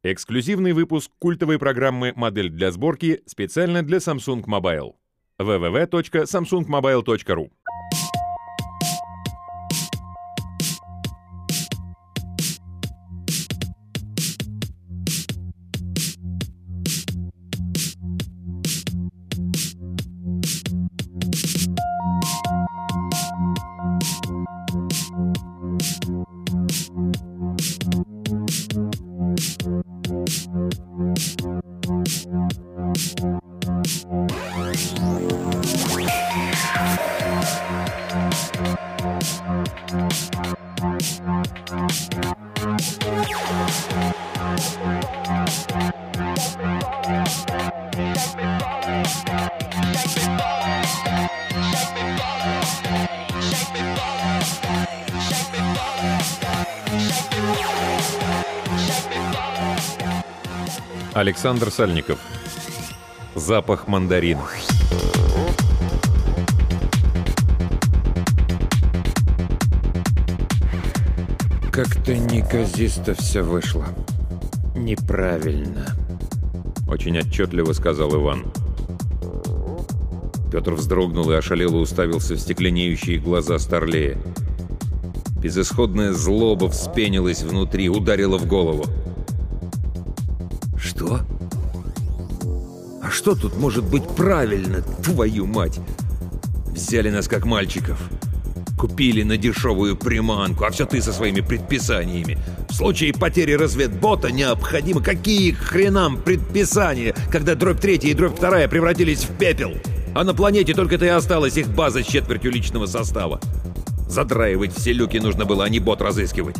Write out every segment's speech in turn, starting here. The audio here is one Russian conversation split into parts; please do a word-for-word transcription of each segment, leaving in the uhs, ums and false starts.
Эксклюзивный выпуск культовой программы «Модель для сборки» специально для Samsung Mobile. дабл ю дабл ю дабл ю точка самсунг мобайл точка ру. Александр Сальников. Запах мандарина. Как-то неказисто все вышло. Неправильно. Очень отчетливо сказал Иван. Петр вздрогнул и ошалело уставился в стекленеющие глаза Старлея. Безысходная злоба вспенилась внутри, ударила в голову. Что? А что тут может быть правильно, твою мать? Взяли нас как мальчиков. Купили на дешевую приманку, а все ты со своими предписаниями. В случае потери разведбота необходимо... Какие хренам предписания, когда дробь третья и дробь вторая превратились в пепел? А на планете только-то и осталась их база с четвертью личного состава. Задраивать все люки нужно было, а не бот разыскивать.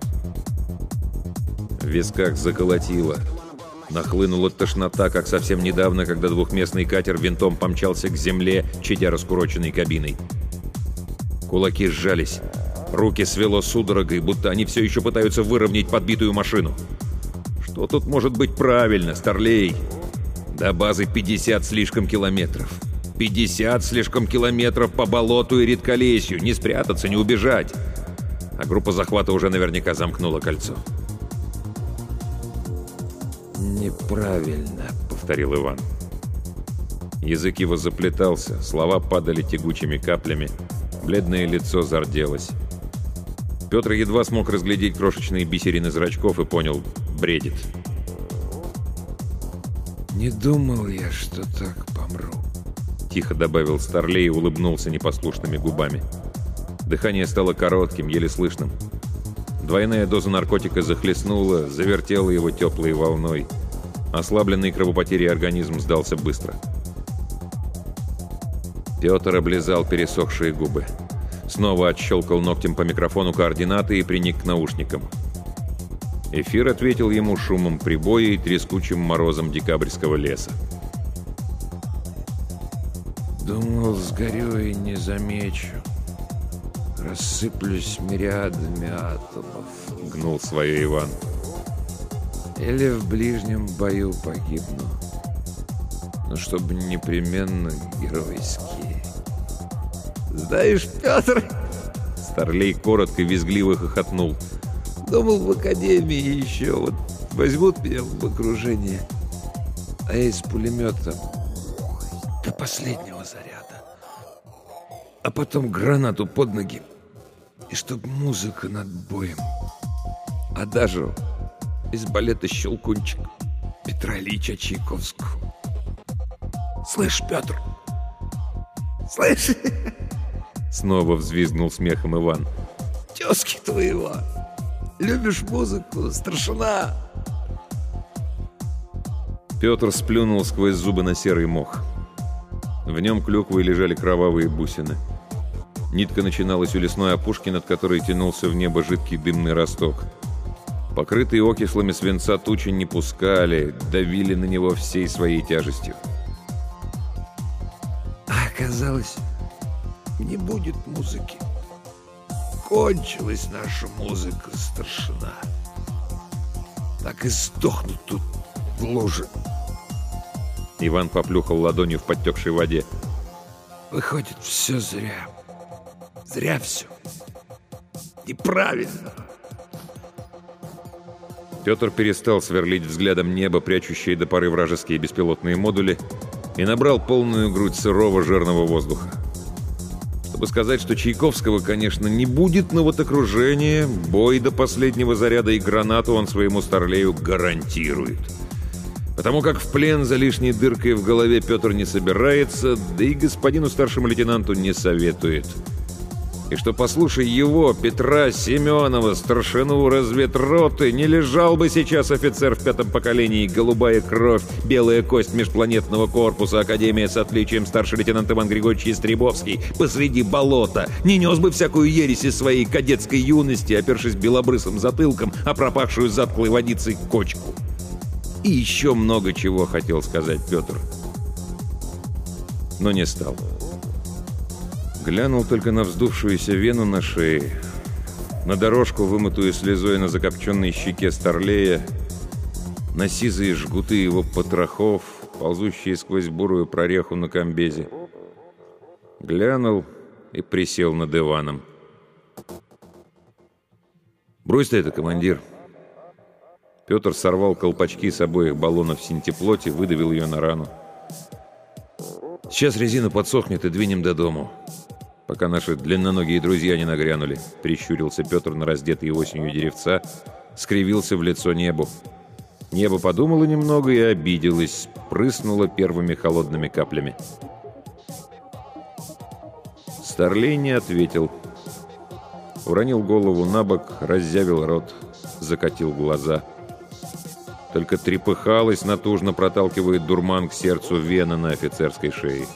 В висках заколотило. Нахлынула тошнота, как совсем недавно, когда двухместный катер винтом помчался к земле, чадя раскуроченной кабиной. Кулаки сжались. Руки свело судорогой, будто они все еще пытаются выровнять подбитую машину. Что тут может быть правильно, Старлей? До базы пятьдесят слишком километров. пятьдесят слишком километров по болоту и редколесью. Не спрятаться, не убежать. А группа захвата уже наверняка замкнула кольцо. «Неправильно», — повторил Иван. Язык его заплетался, слова падали тягучими каплями, бледное лицо зарделось. Петр едва смог разглядеть крошечные бисерины зрачков и понял — бредит. «Не думал я, что так помру», — тихо добавил Старлей и улыбнулся непослушными губами. Дыхание стало коротким, еле слышным. Двойная доза наркотика захлестнула, завертела его теплой волной. Ослабленный кровопотерей организм сдался быстро. Петр облизал пересохшие губы. Снова отщелкал ногтем по микрофону координаты и приник к наушникам. Эфир ответил ему шумом прибоя и трескучим морозом декабрьского леса. «Думал, сгорю и не замечу. Рассыплюсь мириадами атомов», — гнул свое Иван. «Или в ближнем бою погибну. Но чтобы непременно геройски». «Знаешь, Петр...» Старлей коротко и визгливо хохотнул. «Думал, в академии еще вот возьмут меня в окружение, а я из пулемета до последнего заряда. А потом гранату под ноги, и чтоб музыка над боем. А даже из балета «Щелкунчик» Петра Ильича Чайковского. Слышь, Петр? Слышь?» Снова взвизгнул смехом Иван. «Тезки твоего! Любишь музыку, старшина?» Петр сплюнул сквозь зубы на серый мох. В нем клюквой лежали кровавые бусины. Нитка начиналась у лесной опушки, над которой тянулся в небо жидкий дымный росток. Покрытые окислами свинца тучи не пускали, давили на него всей своей тяжестью. А оказалось, не будет музыки. Кончилась наша музыка, старшина. Так и сдохнут тут в луже. Иван поплюхал ладонью в подтекшей воде. Выходит, все зря. Зря все. Неправильно. Петр перестал сверлить взглядом небо, прячущие до поры вражеские беспилотные модули, и набрал полную грудь сырого жирного воздуха. Чтобы сказать, что Чайковского, конечно, не будет, но вот окружение, бой до последнего заряда и гранату он своему старлею гарантирует. Потому как в плен за лишней дыркой в голове Петр не собирается, да и господину старшему лейтенанту не советует. И что, послушай его, Петра Семенова, старшину разведроты, не лежал бы сейчас офицер в пятом поколении, голубая кровь, белая кость межпланетного корпуса, академия с отличием, старший лейтенант Иван Григорьевич Ястребовский, посреди болота, не нес бы всякую ересь из своей кадетской юности, опершись белобрысым затылком, а пропахшую затклой водицей кочку. И еще много чего хотел сказать Петр, но не стал. Глянул только на вздувшуюся вену на шее, на дорожку, вымытую слезой на закопченной щеке старлея, на сизые жгуты его потрохов, ползущие сквозь бурую прореху на комбезе. Глянул и присел над Иваном. «Брось ты это, командир!» Петр сорвал колпачки с обоих баллонов синтеплоти, выдавил ее на рану. «Сейчас резина подсохнет и двинем до дому, пока наши длинноногие друзья не нагрянули», — прищурился Петр на раздетые осенью деревца, скривился в лицо небу. Небо подумало немного и обиделось, прыснуло первыми холодными каплями. Старлей не ответил. Уронил голову на бок, раззявил рот, закатил глаза. Только трепыхалась, натужно проталкивает дурман к сердцу вена на офицерской шее.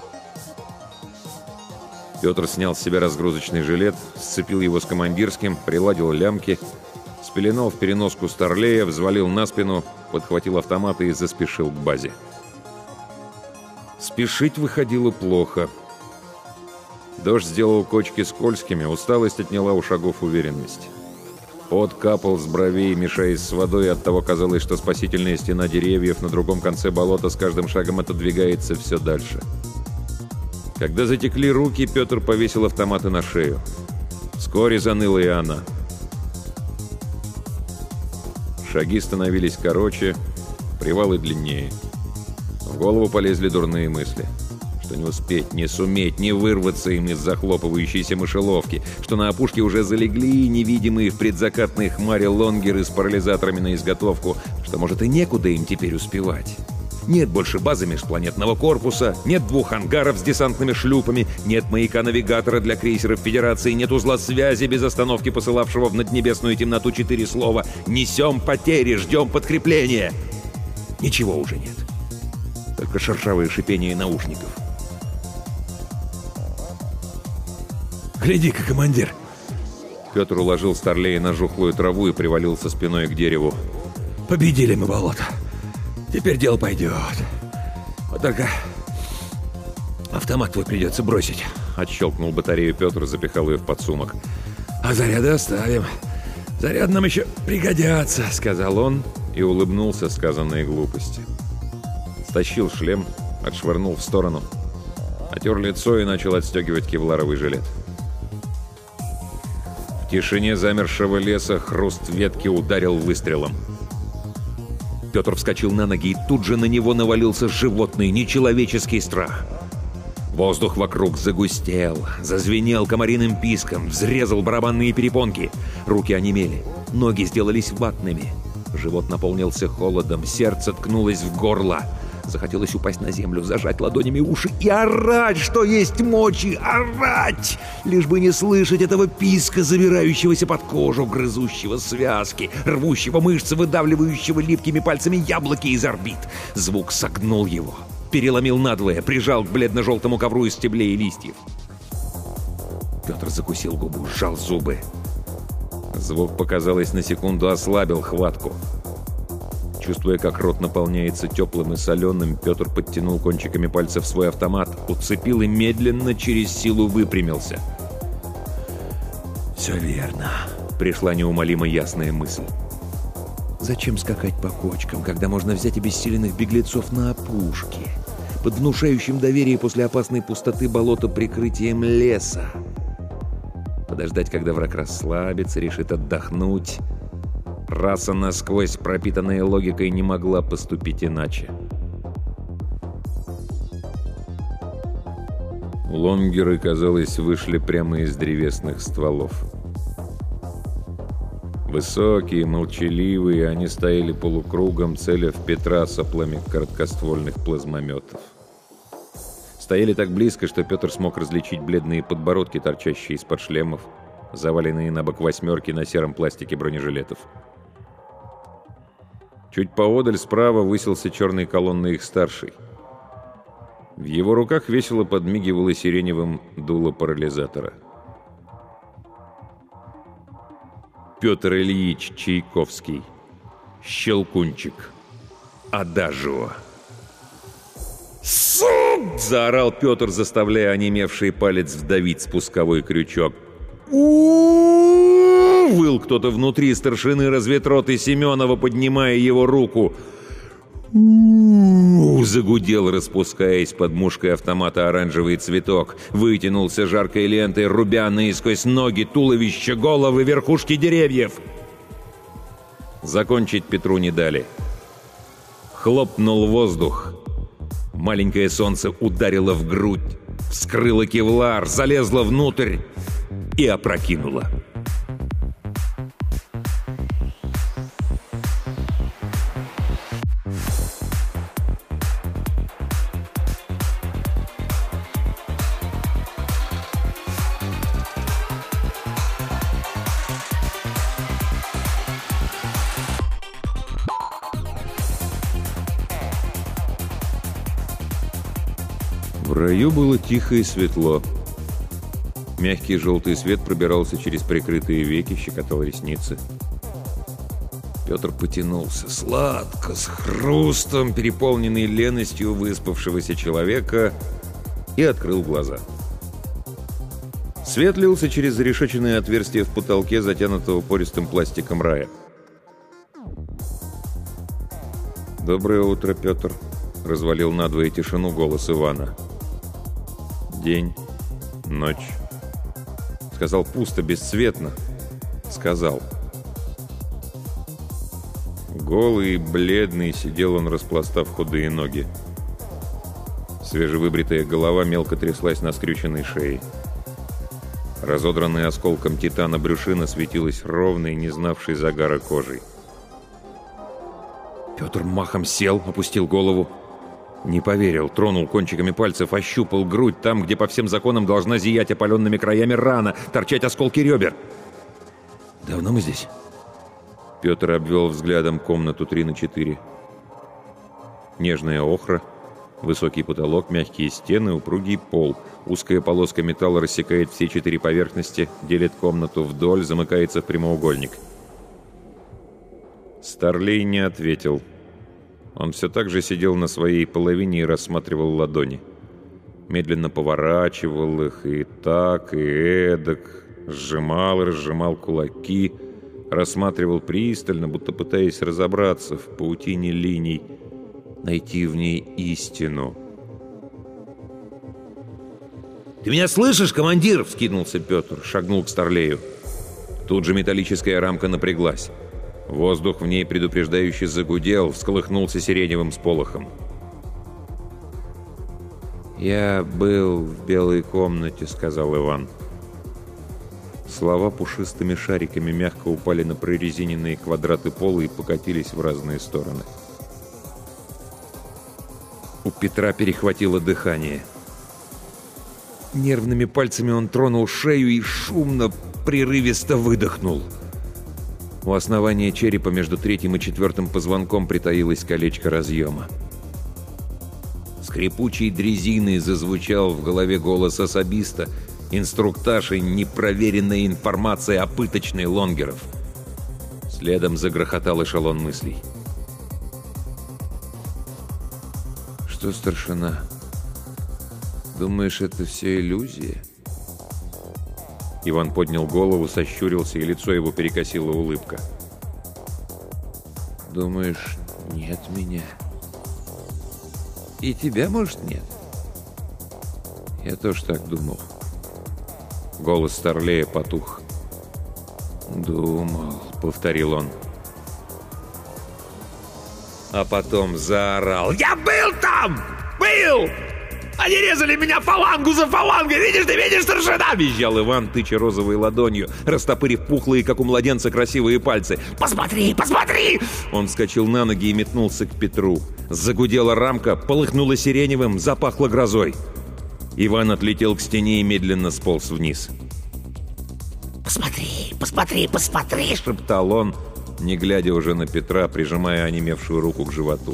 Петр снял с себя разгрузочный жилет, сцепил его с командирским, приладил лямки, спеленал в переноску старлея, взвалил на спину, подхватил автомат и заспешил к базе. Спешить выходило плохо. Дождь сделал кочки скользкими, усталость отняла у шагов уверенность. Пот капал с бровей, мешаясь с водой, и оттого казалось, что спасительная стена деревьев на другом конце болота с каждым шагом отодвигается все дальше. Когда затекли руки, Петр повесил автоматы на шею. Вскоре заныла и она. Шаги становились короче, привалы длиннее. В голову полезли дурные мысли. Что не успеть, не суметь, не вырваться им из захлопывающейся мышеловки, что на опушке уже залегли невидимые в предзакатной хмаре лонгеры с парализаторами на изготовку, что, может, и некуда им теперь успевать. Нет больше базы межпланетного корпуса, нет двух ангаров с десантными шлюпами, нет маяка-навигатора для крейсеров Федерации, нет узла связи без остановки, посылавшего в наднебесную темноту четыре слова «Несем потери, ждем подкрепления». Ничего уже нет. Только шершавое шипение наушников. «Гляди-ка, командир!» Петр уложил старлея на жухлую траву и привалился спиной к дереву. «Победили мы болото. Теперь дело пойдет. Вот только автомат твой придется бросить». Отщелкнул батарею Петр, запихал ее в подсумок. «А заряды оставим. Заряд нам еще пригодятся», — сказал он и улыбнулся сказанной глупости. Стащил шлем, отшвырнул в сторону, отер лицо и начал отстегивать кевларовый жилет. В тишине замершего леса хруст ветки ударил выстрелом. Петр вскочил на ноги, и тут же на него навалился животный, нечеловеческий страх. Воздух вокруг загустел, зазвенел комариным писком, взрезал барабанные перепонки. Руки онемели, ноги сделались ватными. Живот наполнился холодом, сердце ткнулось в горло. Захотелось упасть на землю, зажать ладонями уши и орать, что есть мочи, орать! Лишь бы не слышать этого писка, забирающегося под кожу, грызущего связки, рвущего мышцы, выдавливающего липкими пальцами яблоки из орбит. Звук согнул его, переломил надвое, прижал к бледно-желтому ковру из стеблей и листьев. Петр закусил губу, сжал зубы. Звук, показалось, на секунду ослабил хватку. Чувствуя, как рот наполняется теплым и соленым, Петр подтянул кончиками пальцев свой автомат, уцепил и медленно через силу выпрямился. «Все верно», — пришла неумолимо ясная мысль. «Зачем скакать по кочкам, когда можно взять обессиленных беглецов на опушке, под внушающим доверие после опасной пустоты болота прикрытием леса? Подождать, когда враг расслабится, решит отдохнуть, Раса, насквозь пропитанная логикой, не могла поступить иначе. Лонгеры, казалось, вышли прямо из древесных стволов. Высокие, молчаливые, они стояли полукругом, целя в Петра соплами короткоствольных плазмометов. Стояли так близко, что Петр смог различить бледные подбородки, торчащие из-под шлемов, заваленные на бок восьмерки на сером пластике бронежилетов. Чуть поодаль справа высился черной колонной их старший. В его руках весело подмигивало сиреневым дуло парализатора. Петр Ильич Чайковский. Щелкунчик. Адажио. «Сук!» — заорал Петр, заставляя онемевший палец вдавить спусковой крючок. «У-у-у!» — выл кто-то внутри старшины разведроты Семенова, поднимая его руку. «У-у-у!» — загудел, распускаясь под мушкой автомата оранжевый цветок. Вытянулся жаркой лентой, рубя наискось ноги, туловища, головы, верхушки деревьев. Закончить Петру не дали. Хлопнул воздух. Маленькое солнце ударило в грудь, вскрыло кевлар, залезло внутрь и опрокинуло. В раю было тихо и светло. Мягкий желтый свет пробирался через прикрытые веки, щекотал ресницы. Петр потянулся сладко, с хрустом, переполненный леностью выспавшегося человека, и открыл глаза. Свет лился через зарешеченное отверстие в потолке, затянутого пористым пластиком рая. «Доброе утро, Петр», — развалил надвое тишину голос Ивана. «День, ночь». Сказал пусто, бесцветно. Сказал. Голый и бледный сидел он, распластав худые ноги. Свежевыбритая голова мелко тряслась на скрюченной шее. Разодранная осколком титана брюшина светилась ровной, не знавшей загара кожей. Петр махом сел, опустил голову. Не поверил, тронул кончиками пальцев, ощупал грудь там, где по всем законам должна зиять опаленными краями рана, торчать осколки ребер. «Давно мы здесь?» Петр обвел взглядом комнату три на четыре. Нежная охра, высокий потолок, мягкие стены, упругий пол. Узкая полоска металла рассекает все четыре поверхности, делит комнату вдоль, замыкается в прямоугольник. Старлей не ответил. Он все так же сидел на своей половине и рассматривал ладони. Медленно поворачивал их и так, и эдак, сжимал и разжимал кулаки, рассматривал пристально, будто пытаясь разобраться в паутине линий, найти в ней истину. «Ты меня слышишь, командир?» — вскинулся Петр, шагнул к Старлею. Тут же металлическая рамка напряглась. Воздух в ней предупреждающе загудел, всколыхнулся сиреневым сполохом. «Я был в белой комнате», — сказал Иван. Слова пушистыми шариками мягко упали на прорезиненные квадраты пола и покатились в разные стороны. У Петра перехватило дыхание. Нервными пальцами он тронул шею и шумно, прерывисто выдохнул. У основания черепа между третьим и четвертым позвонком притаилось колечко разъема. Скрипучей дрезиной зазвучал в голове голос особиста, инструктаж и непроверенная информация о пыточной лонгеров. Следом загрохотал эшелон мыслей. «Что, старшина, думаешь, это все иллюзия?» Иван поднял голову, сощурился, и лицо его перекосила улыбка. «Думаешь, нет меня? И тебя, может, нет?» «Я тоже так думал». Голос Старлея потух. «Думал», — повторил он. А потом заорал: «Я был там! Был! Они резали меня фалангу за фалангой! Видишь ты, видишь, старшина!» — визжал Иван, тыча розовой ладонью, растопырив пухлые, как у младенца, красивые пальцы. «Посмотри, посмотри!» Он вскочил на ноги и метнулся к Петру. Загудела рамка, полыхнула сиреневым, запахло грозой. Иван отлетел к стене и медленно сполз вниз. «Посмотри, посмотри, посмотри!» — шептал он, не глядя уже на Петра, прижимая онемевшую руку к животу.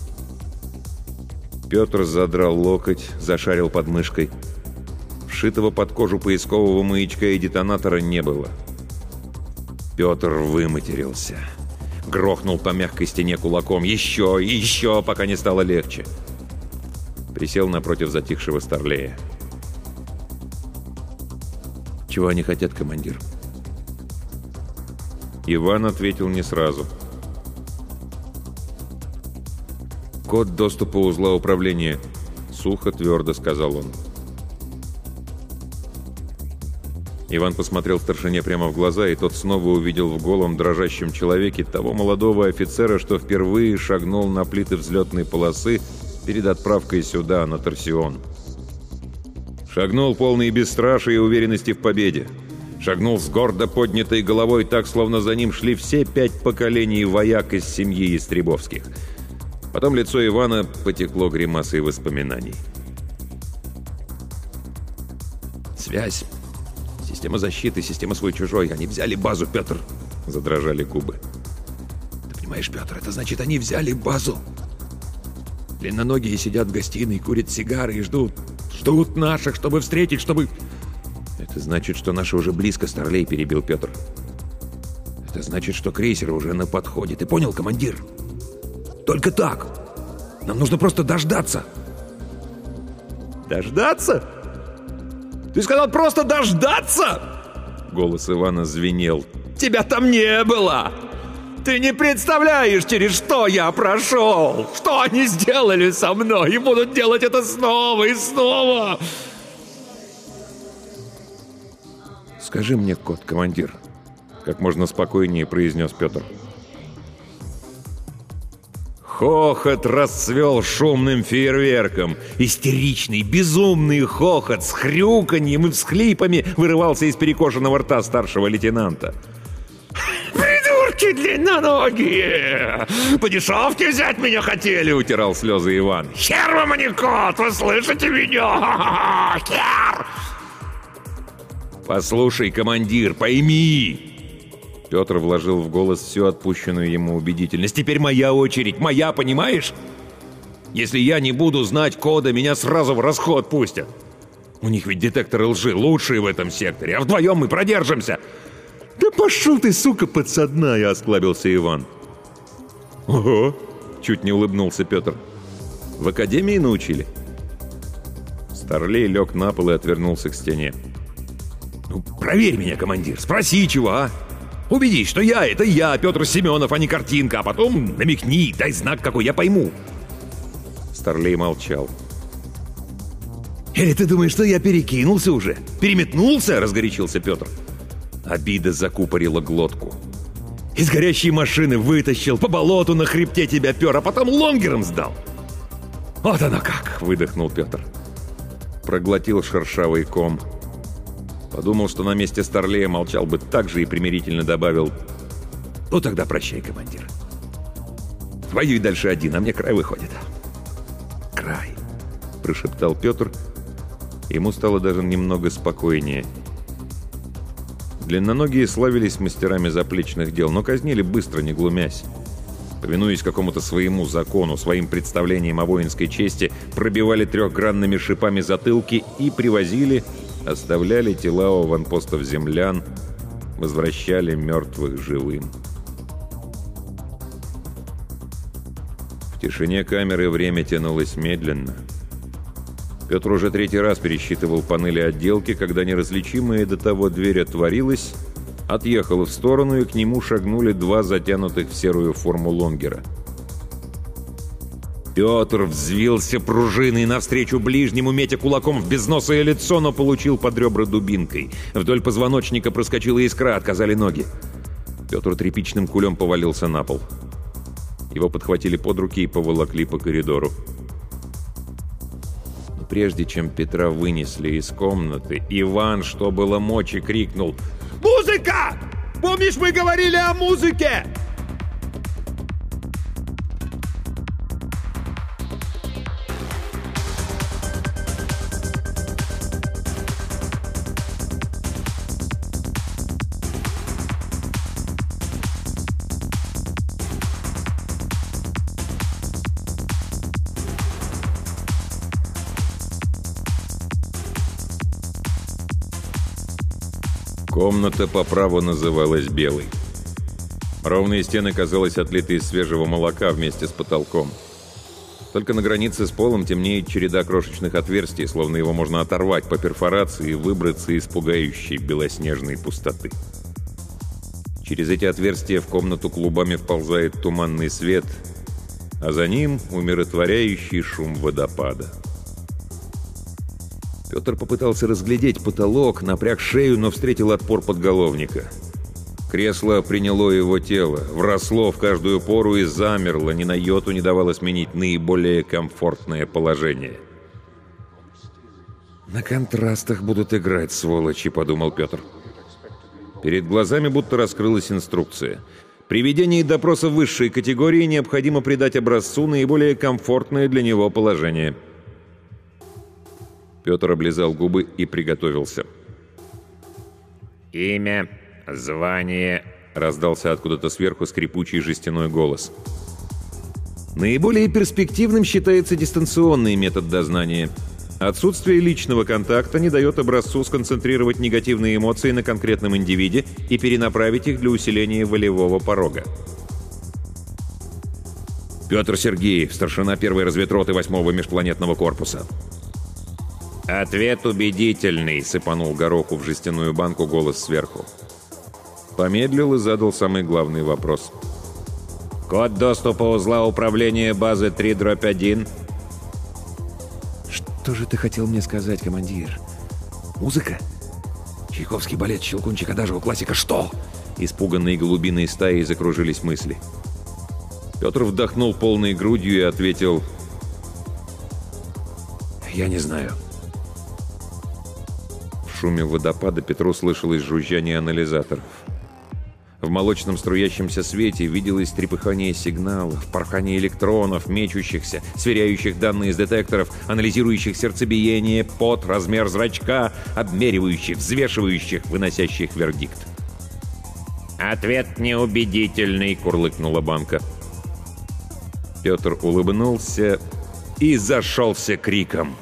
Петр задрал локоть, зашарил под мышкой. Вшитого под кожу поискового маячка и детонатора не было. Петр выматерился. Грохнул по мягкой стене кулаком. Еще и еще, пока не стало легче. Присел напротив затихшего Старлея. «Чего они хотят, командир?» Иван ответил не сразу. «Код доступа узла управления», — сухо, твердо сказал он. Иван посмотрел старшине прямо в глаза, и тот снова увидел в голом дрожащем человеке того молодого офицера, что впервые шагнул на плиты взлетной полосы перед отправкой сюда, на Торсион. Шагнул полный бесстрашия и уверенности в победе. Шагнул с гордо поднятой головой так, словно за ним шли все пять поколений вояк из семьи Истребовских. Потом лицо Ивана потекло гримасой воспоминаний. «Связь, система защиты, система свой-чужой. Они взяли базу, Петр!» — задрожали губы. «Ты понимаешь, Петр, это значит, они взяли базу. Длинноногие сидят в гостиной, курят сигары и ждут. Ждут наших, чтобы встретить, чтобы...» «Это значит, что наши уже близко, Старлей», — перебил Петр. «Это значит, что крейсер уже на подходе. Ты понял, командир? Только так. Нам нужно просто дождаться». «Дождаться? Ты сказал просто дождаться?» Голос Ивана звенел. «Тебя там не было! Ты не представляешь, через что я прошел! Что они сделали со мной и будут делать это снова и снова!» «Скажи мне код, командир», — как можно спокойнее произнес Петр. Хохот расцвел шумным фейерверком. Истеричный, безумный хохот с хрюканьем и всхлипами вырывался из перекошенного рта старшего лейтенанта. «Придурки длинноногие! По дешевке взять меня хотели!» — утирал слезы Иван. «Хер вам, а не кот! Вы слышите меня? Хер!» «Послушай, командир, пойми!» Петр вложил в голос всю отпущенную ему убедительность. «Теперь моя очередь, моя, понимаешь? Если я не буду знать кода, меня сразу в расход пустят. У них ведь детекторы лжи лучшие в этом секторе, а вдвоем мы продержимся!» «Да пошел ты, сука, подсадная!» — осклабился Иван. «Ого!» — чуть не улыбнулся Петр. «В академии научили?» Старлей лег на пол и отвернулся к стене. «Ну, проверь меня, командир, спроси чего, а? Убедись, что я — это я, Петр Семенов, а не картинка, а потом намекни, дай знак, какой я пойму». Старлей молчал. «Или ты думаешь, что я перекинулся уже? Переметнулся?» — разгорячился Петр. Обида закупорила глотку. «Из горящей машины вытащил, по болоту на хребте тебя пер, а потом лонгером сдал». «Вот оно как!» — выдохнул Петр. Проглотил шершавый ком. Подумал, что на месте Старлея молчал бы так же и примирительно добавил: «Ну тогда прощай, командир. Воюй дальше один, а мне край выходит». «Край», — прошептал Петр. Ему стало даже немного спокойнее. Длинноногие славились мастерами заплечных дел, но казнили быстро, не глумясь. Повинуясь какому-то своему закону, своим представлениям о воинской чести, пробивали трехгранными шипами затылки и привозили, оставляли тела у аванпостов землян, возвращали мертвых живым. В тишине камеры время тянулось медленно. Петр уже третий раз пересчитывал панели отделки, когда неразличимая до того дверь отворилась, отъехала в сторону, и к нему шагнули два затянутых в серую форму лонгера. Петр взвился пружиной навстречу ближнему, метя кулаком в безносое лицо, но получил под ребра дубинкой. Вдоль позвоночника проскочила искра, отказали ноги. Петр тряпичным кулем повалился на пол. Его подхватили под руки и поволокли по коридору. Но прежде чем Петра вынесли из комнаты, Иван, что было мочи, крикнул: «Музыка! Помнишь, мы говорили о музыке?» Комната по праву называлась белой. Ровные стены, казалось, отлиты из свежего молока вместе с потолком. Только на границе с полом темнеет череда крошечных отверстий, словно его можно оторвать по перфорации и выбраться из пугающей белоснежной пустоты. Через эти отверстия в комнату клубами вползает туманный свет, а за ним умиротворяющий шум водопада. Петр попытался разглядеть потолок, напряг шею, но встретил отпор подголовника. Кресло приняло его тело, вросло в каждую пору и замерло, ни на йоту не давало сменить наиболее комфортное положение. «На контрастах будут играть, сволочи», — подумал Петр. Перед глазами будто раскрылась инструкция. При ведении допроса высшей категории необходимо придать образцу наиболее комфортное для него положение. Петр облизал губы и приготовился. «Имя, звание», — раздался откуда-то сверху скрипучий жестяной голос. Наиболее перспективным считается дистанционный метод дознания. Отсутствие личного контакта не дает образцу сконцентрировать негативные эмоции на конкретном индивиде и перенаправить их для усиления волевого порога. Петр Сергеев, старшина первой разведроты восьмого межпланетного корпуса. «Ответ убедительный», — сыпанул гороху в жестяную банку голос сверху. Помедлил и задал самый главный вопрос. «Код доступа узла управления базы три дробь один». «Что же ты хотел мне сказать, командир? Музыка? Чайковский балет, Щелкунчик, адажио, классика, что?» Испуганные голубиные стаи закружились мысли. Петр вдохнул полной грудью и ответил: «Я не знаю». В шуме водопада Петру слышалось жужжание анализаторов. В молочном струящемся свете виделось трепыхание сигналов, порхание электронов, мечущихся, сверяющих данные из детекторов, анализирующих сердцебиение, пот, размер зрачка, обмеривающих, взвешивающих, выносящих вердикт. «Ответ неубедительный», — курлыкнула банка. Петр улыбнулся и зашелся криком.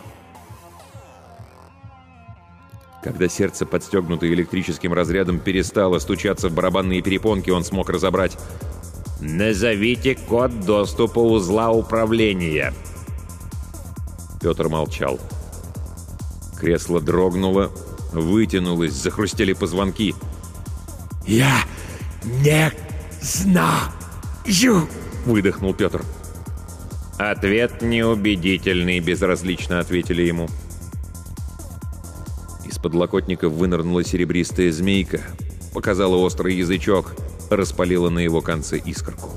Когда сердце, подстегнутое электрическим разрядом, перестало стучаться в барабанные перепонки, он смог разобрать: «Назовите код доступа узла управления». Петр молчал. Кресло дрогнуло, вытянулось, захрустели позвонки. «Я не знаю», — выдохнул Петр. «Ответ неубедительный», — безразлично ответили ему. Из подлокотника вынырнула серебристая змейка, показала острый язычок, распалила на его конце искорку.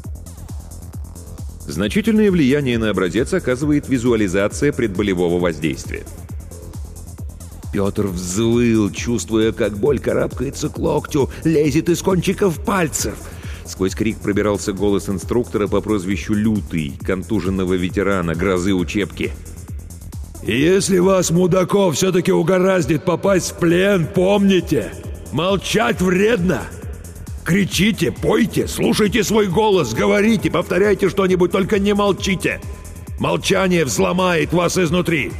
Значительное влияние на образец оказывает визуализация предболевого воздействия. Петр взвыл, чувствуя, как боль карабкается к локтю, лезет из кончиков пальцев. Сквозь крик пробирался голос инструктора по прозвищу Лютый, контуженного ветерана грозы учебки. «Если вас, мудаков, все-таки угораздит попасть в плен, помните, молчать вредно. Кричите, пойте, слушайте свой голос, говорите, повторяйте что-нибудь, только не молчите. Молчание взломает вас изнутри».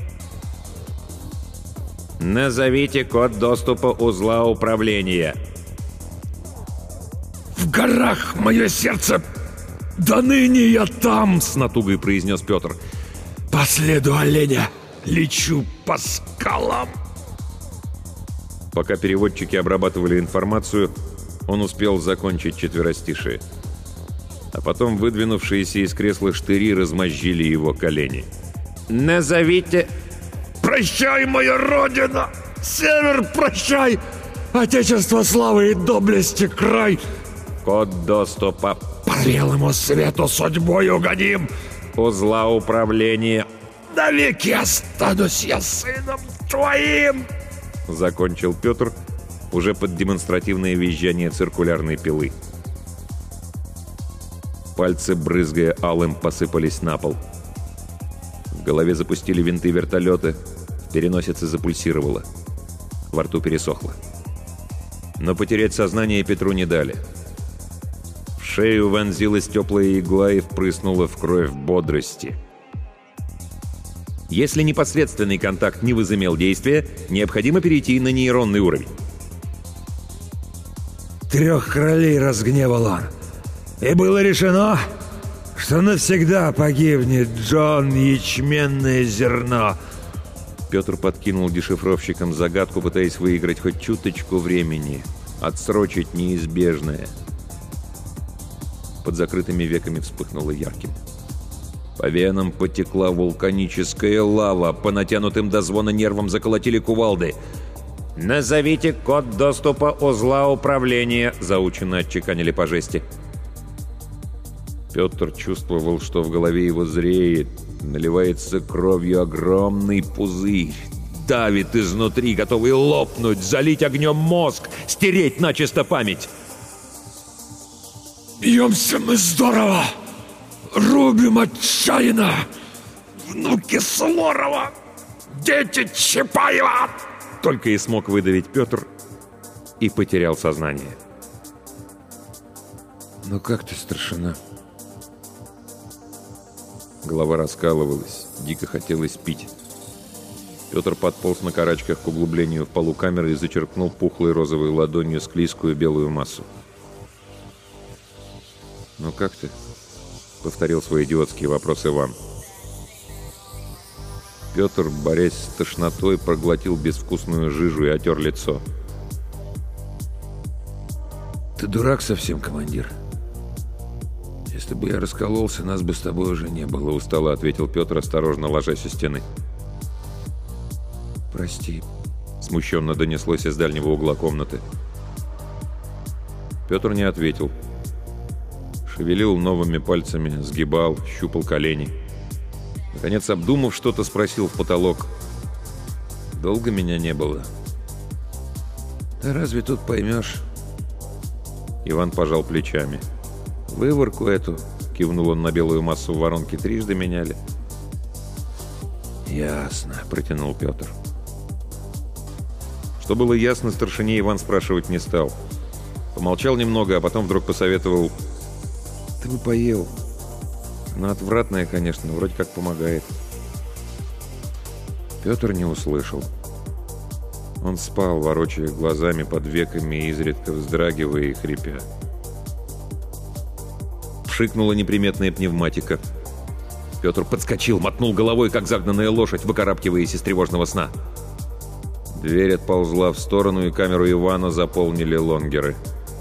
«Назовите код доступа узла управления». «В горах мое сердце, до ныне я там», — с натугой произнес Петр. «По следу оленя лечу по скалам». Пока переводчики обрабатывали информацию, он успел закончить четверостишие. А потом выдвинувшиеся из кресла штыри размозжили его колени. «Назовите...» «Прощай, моя родина! Север, прощай! Отечество славы и доблести край!» «Код доступа...» белому свету судьбой угодим. Узла управления. Навеки останусь я сыном твоим. Закончил Петр уже под демонстративное визжание циркулярной пилы. Пальцы, брызгая алым, посыпались на пол. В голове запустили винты вертолета, в переносице запульсировало. Во рту пересохло. Но потерять сознание Петру не дали. В шею вонзилась теплая игла и впрыснула в кровь бодрости. Если непосредственный контакт не возымел действия, необходимо перейти на нейронный уровень. Трех королей разгневал он. И было решено, что навсегда погибнет Джон Ячменное зерно. Петр подкинул дешифровщикам загадку, пытаясь выиграть хоть чуточку времени, отсрочить неизбежное. Под закрытыми веками вспыхнуло ярким. По венам потекла вулканическая лава, по натянутым до звона нервам заколотили кувалды. «Назовите код доступа узла управления», — заученно отчеканили по жести. Петр чувствовал, что в голове его зреет, наливается кровью огромный пузырь, давит изнутри, готовый лопнуть, залить огнем мозг, стереть начисто память. «Бьемся мы здорово! Рубим отчаянно! Внуки Суворова! Дети Чапаева!» Только и смог выдавить Петр и потерял сознание. «Ну как ты, старшина?» Голова раскалывалась, дико хотелось пить. Петр подполз на карачках к углублению в полу камеры и зачерпнул пухлой розовой ладонью склизкую белую массу. «Ну как ты?» — повторил свой идиотский вопрос Иван. Петр, борясь с тошнотой, проглотил безвкусную жижу и отер лицо. «Ты дурак совсем, командир. Если бы я раскололся, нас бы с тобой уже не было», — устало ответил Петр, осторожно ложась у стены. «Прости», — смущенно донеслось из дальнего угла комнаты. Петр не ответил. Шевелил новыми пальцами, сгибал, щупал колени. Наконец, обдумав что-то, спросил в потолок. «Долго меня не было?» «Да разве тут поймешь?» Иван пожал плечами. «Выворку эту», — кивнул он на белую массу в воронке, — «трижды меняли». «Ясно», — протянул Петр. Что было ясно, старшине Иван спрашивать не стал. Помолчал немного, а потом вдруг посоветовал: «Ты бы поел. Она отвратная, конечно, вроде как помогает». Петр не услышал. Он спал, ворочая глазами под веками, изредка вздрагивая и хрипя. Пшикнула неприметная пневматика. Петр подскочил, мотнул головой, как загнанная лошадь, выкарабкиваясь из тревожного сна. Дверь отползла в сторону, и камеру Ивана заполнили лонгеры.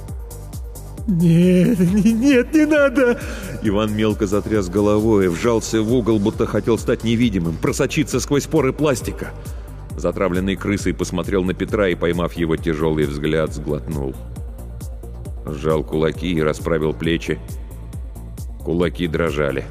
«Нет, нет, не надо!» Иван мелко затряс головой, вжался в угол, будто хотел стать невидимым, просочиться сквозь поры пластика. Затравленный крысой посмотрел на Петра и, поймав его тяжелый взгляд, сглотнул. Сжал кулаки и расправил плечи. Кулаки дрожали.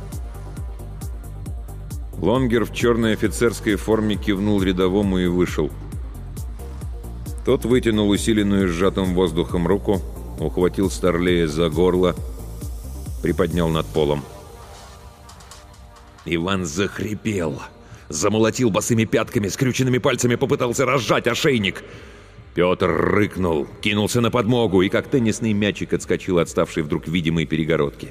Лонгер в черной офицерской форме кивнул рядовому и вышел. Тот вытянул усиленную сжатым воздухом руку, ухватил Старлея за горло, приподнял над полом. Иван захрипел, замолотил босыми пятками, скрюченными пальцами попытался разжать ошейник. Петр рыкнул, кинулся на подмогу и, как теннисный мячик, отскочил отставший вдруг видимой перегородки.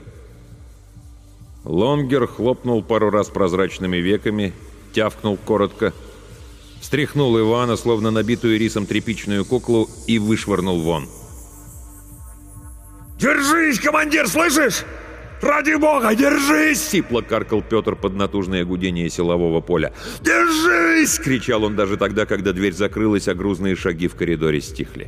Лонгер хлопнул пару раз прозрачными веками, тявкнул коротко, встряхнул Ивана, словно набитую рисом тряпичную куклу, и вышвырнул вон. «Держись, командир, слышишь? Ради бога, держись!» — сипло каркал Петр под натужное гудение силового поля. «Держись!» — кричал он даже тогда, когда дверь закрылась, а грузные шаги в коридоре стихли.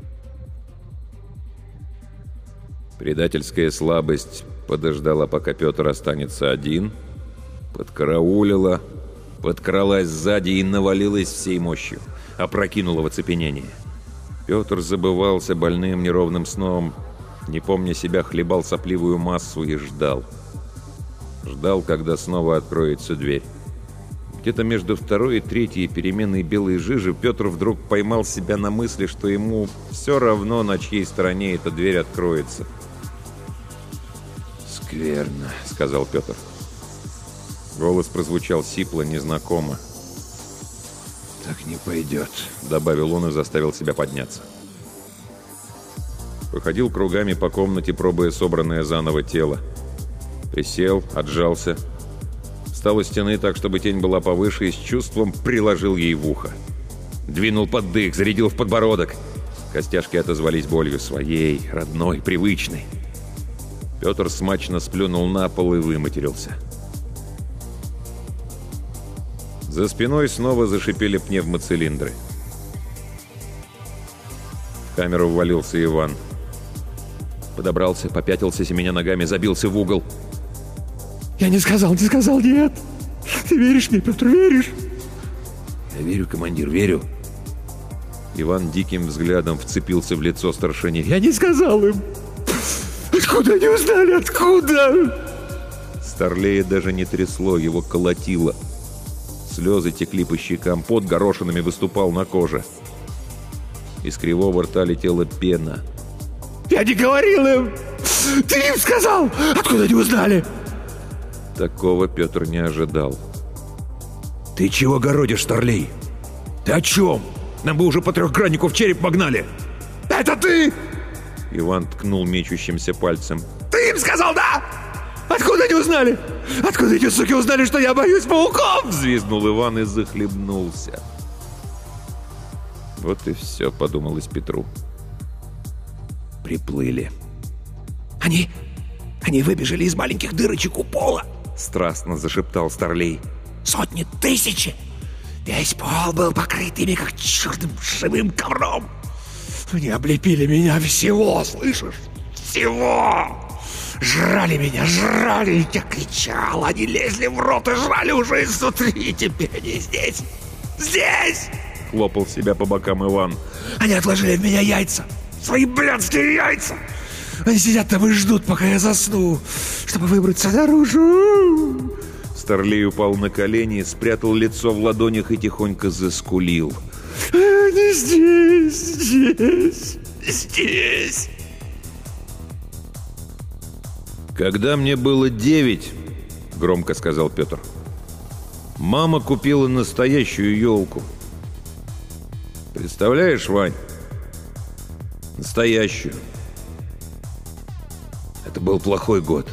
Предательская слабость подождала, пока Петр останется один, подкараулила, подкралась сзади и навалилась всей мощью, опрокинула в оцепенение. Петр забывался больным неровным сном, не помня себя, хлебал сопливую массу и ждал. Ждал, когда снова откроется дверь. Где-то между второй и третьей переменной белой жижи Петр вдруг поймал себя на мысли, что ему все равно, на чьей стороне эта дверь откроется. «Скверно», — сказал Петр. Голос прозвучал сипло, незнакомо. «Так не пойдет», — добавил он и заставил себя подняться. Походил кругами по комнате, пробуя собранное заново тело. Присел, отжался. Встал у стены так, чтобы тень была повыше, и с чувством приложил ей в ухо. Двинул под дых, зарядил в подбородок. Костяшки отозвались болью своей, родной, привычной. Петр смачно сплюнул на пол и выматерился. За спиной снова зашипели пневмоцилиндры. В камеру ввалился Иван. Подобрался, попятился семеня ногами, забился в угол. «Я не сказал, не сказал, нет! Ты веришь мне, Петр, веришь?» «Я верю, командир, верю». Иван диким взглядом вцепился в лицо старшине. «Я не сказал им! Откуда они узнали, откуда?» Старлея даже не трясло, его колотило. Слезы текли по щекам, пот горошинами выступал на коже. Из кривого рта летела пена. «Я не говорил им! Ты им сказал! Откуда они узнали?» Такого Петр не ожидал. «Ты чего городишь, Старлей? Ты о чем? Нам бы уже по трехграннику в череп погнали!» «Это ты!» Иван ткнул мечущимся пальцем. «Ты им сказал, да? Откуда они узнали? Откуда эти суки узнали, что я боюсь пауков?» Взвизгнул Иван и захлебнулся. Вот и все, подумалось Петру. Приплыли. Они... они выбежали из маленьких дырочек у пола. Страстно зашептал Старлей. Сотни, тысячи. Весь пол был покрыт ими, как черным живым ковром. Они облепили меня всего, слышишь? Всего! Жрали меня, жрали! Я кричал, они лезли в рот и жрали уже изнутри, и теперь они здесь. Здесь! Хлопал себя по бокам Иван. Они отложили в меня яйца. Свои блядские яйца! Они сидят там и ждут, пока я засну, чтобы выбраться наружу. Старлей упал на колени, спрятал лицо в ладонях и тихонько заскулил. Они здесь, здесь, здесь. «Когда мне было девять, — громко сказал Петр, — мама купила настоящую елку. Представляешь, Вань? Настоящую. Это был плохой год.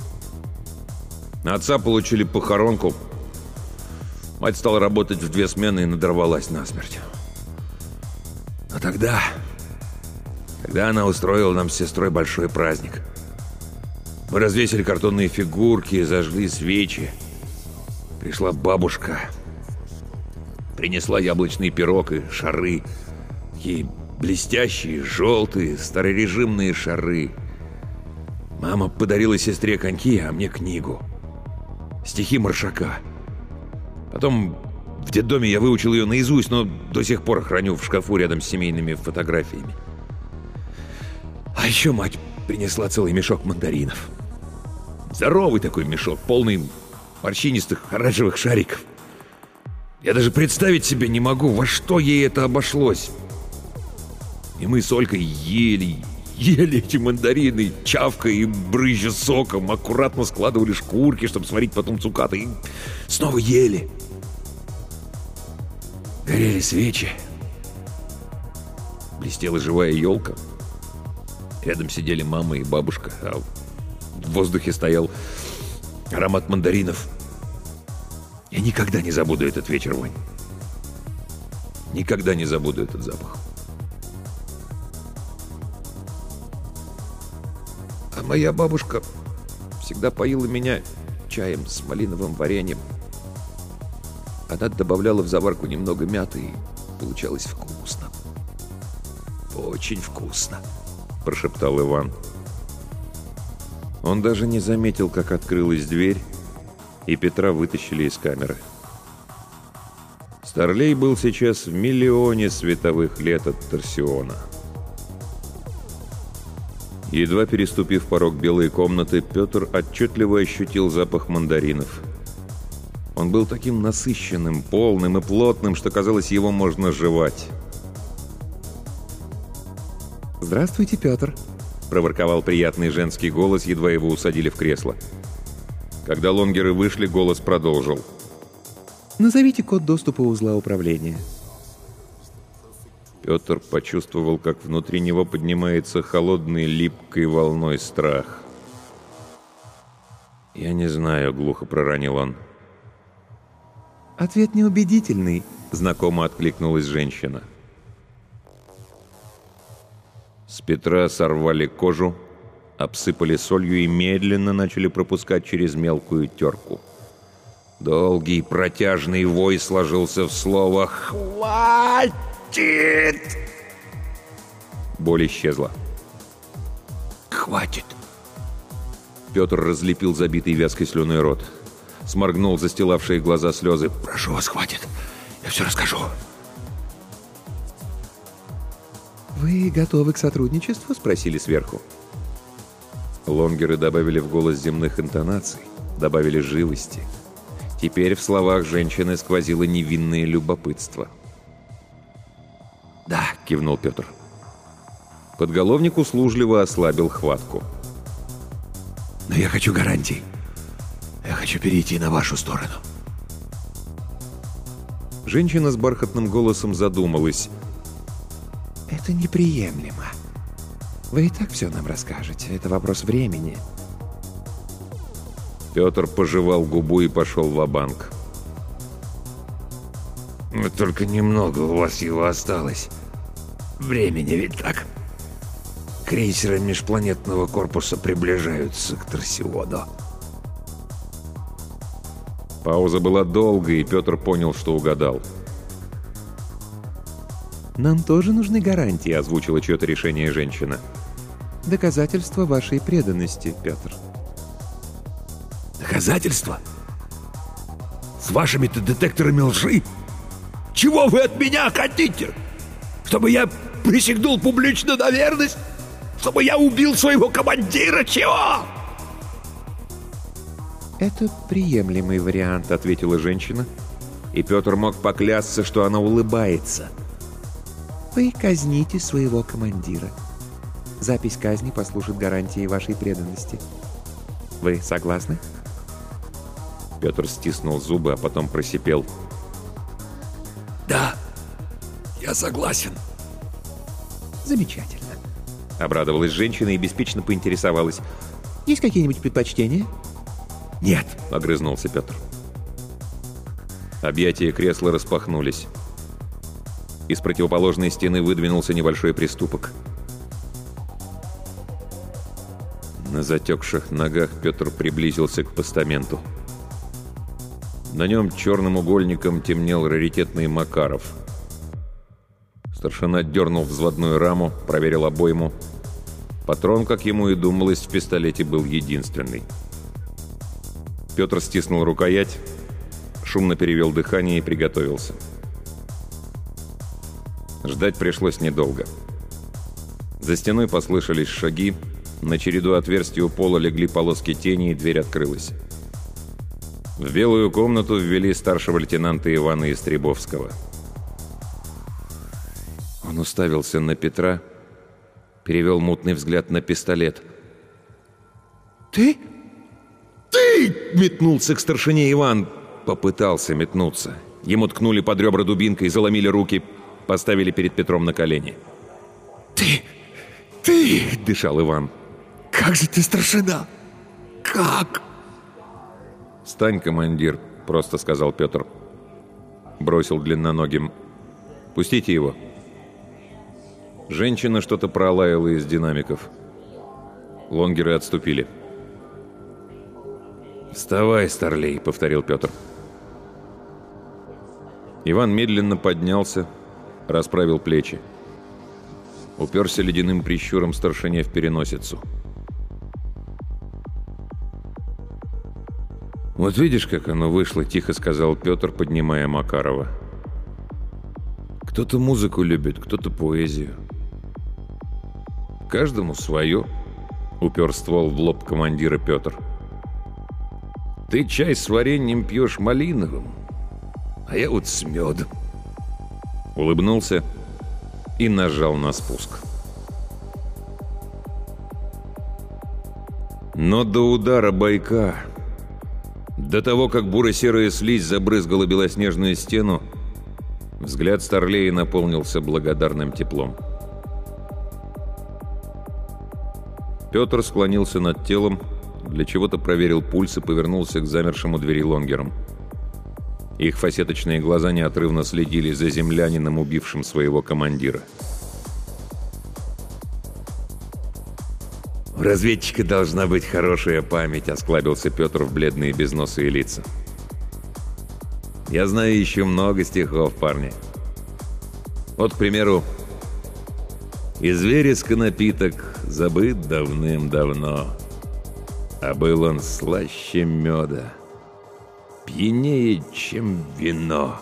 Отца получили похоронку. Мать стала работать в две смены и надорвалась насмерть. А тогда... Тогда она устроила нам с сестрой большой праздник. Мы развесили картонные фигурки, зажгли свечи. Пришла бабушка. Принесла яблочный пирог и шары. Такие блестящие, желтые, старорежимные шары. Мама подарила сестре коньки, а мне книгу. Стихи Маршака. Потом в детдоме я выучил ее наизусть, но до сих пор храню в шкафу рядом с семейными фотографиями. А еще мать принесла целый мешок мандаринов. Здоровый такой мешок, полный морщинистых оранжевых шариков. Я даже представить себе не могу, во что ей это обошлось. И мы с Олькой ели, ели эти мандарины, чавкая и брызжа соком, аккуратно складывали шкурки, чтобы сварить потом цукаты, и снова ели. Горели свечи. Блестела живая елка. Рядом сидели мама и бабушка, а в воздухе стоял аромат мандаринов. Я никогда не забуду этот вечер, Вань. Никогда не забуду этот запах. А моя бабушка всегда поила меня чаем с малиновым вареньем. Она добавляла в заварку немного мяты, и получалось вкусно. Очень вкусно, прошептал Иван. Он даже не заметил, как открылась дверь, и Петра вытащили из камеры. Старлей был сейчас в миллионе световых лет от Торсиона. Едва переступив порог белой комнаты, Петр отчетливо ощутил запах мандаринов. Он был таким насыщенным, полным и плотным, что, казалось, его можно жевать. «Здравствуйте, Петр», — проворковал приятный женский голос, едва его усадили в кресло. Когда лонгеры вышли, голос продолжил. «Назовите код доступа узла управления». Петр почувствовал, как внутри него поднимается холодной липкой волной страх. «Я не знаю», — глухо проронил он. «Ответ неубедительный», — знакомо откликнулась женщина. С Петра сорвали кожу, обсыпали солью и медленно начали пропускать через мелкую терку. Долгий протяжный вой сложился в слово «Хватит!». Боль исчезла. «Хватит!» Петр разлепил забитый вязкой слюной рот. Сморгнул застилавшие глаза слезы. «Прошу вас, хватит! Я все расскажу!» «Вы готовы к сотрудничеству?» — спросили сверху. Лонгеры добавили в голос земных интонаций, добавили живости. Теперь в словах женщины сквозило невинное любопытство. «Да», — кивнул Петр. Подголовник услужливо ослабил хватку. «Но я хочу гарантий. Я хочу перейти на вашу сторону». Женщина с бархатным голосом задумалась. «Это неприемлемо. Вы и так все нам расскажете. Это вопрос времени». Петр пожевал губу и пошел ва-банк. «Но только немного у вас его осталось. Времени ведь так? Крейсеры межпланетного корпуса приближаются к Торсиоду». Пауза была долгой, и Петр понял, что угадал. «Нам тоже нужны гарантии», — озвучила чье-то решение женщина. «Доказательства вашей преданности, Петр». «Доказательства? С вашими-то детекторами лжи? Чего вы от меня хотите? Чтобы я присягнул публично на верность? Чтобы я убил своего командира? Чего?» «Это приемлемый вариант», — ответила женщина, и Петр мог поклясться, что она улыбается. «Вы казните своего командира. Запись казни послужит гарантией вашей преданности. Вы согласны?» Петр стиснул зубы, а потом просипел. «Да, я согласен». «Замечательно», — обрадовалась женщина и беспечно поинтересовалась. «Есть какие-нибудь предпочтения?» «Нет», — огрызнулся Петр. Объятия кресла распахнулись. Из противоположной стены выдвинулся небольшой приступок. На затекших ногах Петр приблизился к постаменту. На нем черным угольником темнел раритетный Макаров. Старшина дернул взводную раму, проверил обойму. Патрон, как ему и думалось, в пистолете был единственный. Петр стиснул рукоять, шумно перевел дыхание и приготовился. Ждать пришлось недолго. За стеной послышались шаги, на череду отверстий у пола легли полоски тени, и дверь открылась. В белую комнату ввели старшего лейтенанта Ивана Истребовского. Он уставился на Петра, перевел мутный взгляд на пистолет. «Ты? Ты!» — метнулся к старшине Иван. Попытался метнуться. Ему ткнули под ребра дубинкой, заломили руки, поставили перед Петром на колени. «Ты! Ты!» — дышал Иван. «Как же ты, старшина? Как?» «Встань, командир», — просто сказал Петр. Бросил длинноногим. «Пустите его». Женщина что-то пролаяла из динамиков. Лонгеры отступили. «Вставай, старлей», — повторил Петр. Иван медленно поднялся, расправил плечи. Уперся ледяным прищуром старшине в переносицу. «Вот видишь, как оно вышло», — тихо сказал Петр, поднимая Макарова. «Кто-то музыку любит, кто-то поэзию. Каждому свое. — упер ствол в лоб командира Петр. «Ты чай с вареньем пьешь малиновым, а я вот с медом». Улыбнулся и нажал на спуск. Но до удара байка, до того, как буро-серая слизь забрызгала белоснежную стену, взгляд Старлея наполнился благодарным теплом. Петр склонился над телом, для чего-то проверил пульс и повернулся к замершему двери лонгерам. Их фасеточные глаза неотрывно следили за землянином, убившим своего командира. «У разведчика должна быть хорошая память», — осклабился Петр в бледные безносые лица. «Я знаю еще много стихов, парни. Вот, к примеру, «Из вереска напиток забыт давным-давно, а был он слаще меда, пьянее, чем вино».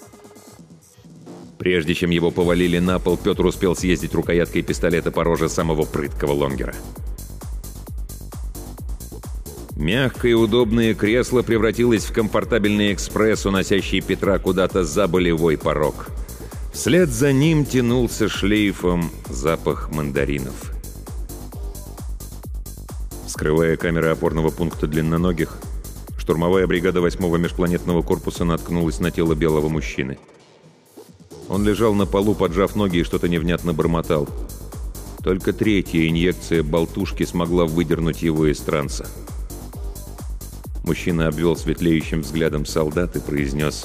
Прежде чем его повалили на пол, Петр успел съездить рукояткой пистолета по роже самого прыткого лонгера. Мягкое и удобное кресло превратилось в комфортабельный экспресс, уносящий Петра куда-то за болевой порог. Вслед за ним тянулся шлейфом запах мандаринов. Скрывая камеры опорного пункта длинноногих, штурмовая бригада восьмого межпланетного корпуса наткнулась на тело белого мужчины. Он лежал на полу, поджав ноги, и что-то невнятно бормотал. Только третья инъекция болтушки смогла выдернуть его из транса. Мужчина обвел светлеющим взглядом солдат и произнес: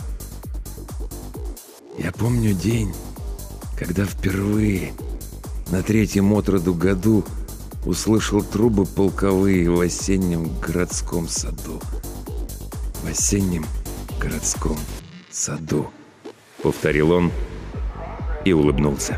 «Я помню день, когда впервые на третьем от роду году услышал трубы полковые в осеннем городском саду. В осеннем городском саду», — повторил он и улыбнулся.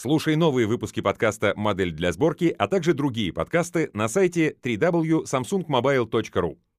Слушай новые выпуски подкаста «Модель для сборки», а также другие подкасты на сайте дабл ю дабл ю дабл ю точка самсунг мобайл точка ру.